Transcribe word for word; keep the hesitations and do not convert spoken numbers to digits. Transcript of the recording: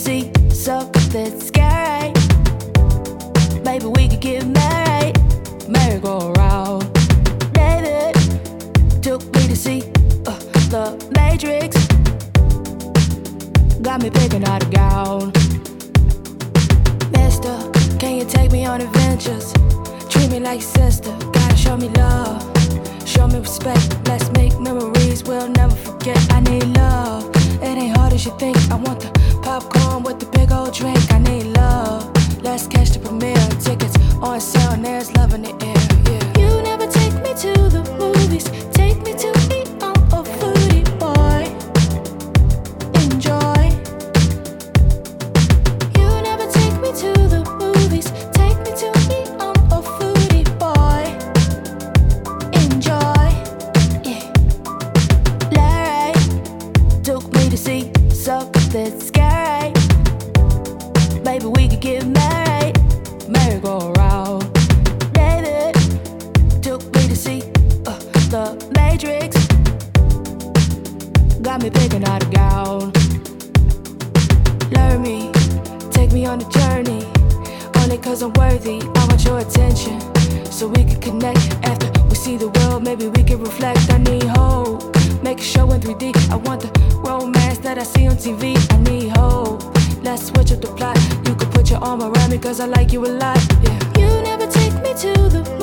see, so that's scary. Maybe we could get married, merry-go-round. David took me to see uh, the Matrix. Got me picking out a gown. Mister, can you take me on adventures? Treat me like your sister. Gotta show me love, show me respect. Let's make memories we'll never forget. I need love, it ain't hard as you think. I want the popcorn with the big old drink. I need love, let's catch the premiere. Tickets on sale and there's love in the air, yeah. You never take me to the movies, take me to eat on a foodie, boy. Enjoy. You never take me to the movies, take me to eat on a foodie, boy. Enjoy, yeah. Larry took me to see something scary. Maybe we could get married, merry-go-round. David took me to see uh, the Matrix. Got me picking out a gown. Learn me, take me on a journey. Only cause I'm worthy, I want your attention. So we can connect after we see the world. Maybe we can reflect, I need hope. Make a show in three D, I want the romance that I see on T V. I need hope, let's switch up the plot. You can put your arm around me cause I like you a lot, yeah. You never take me to the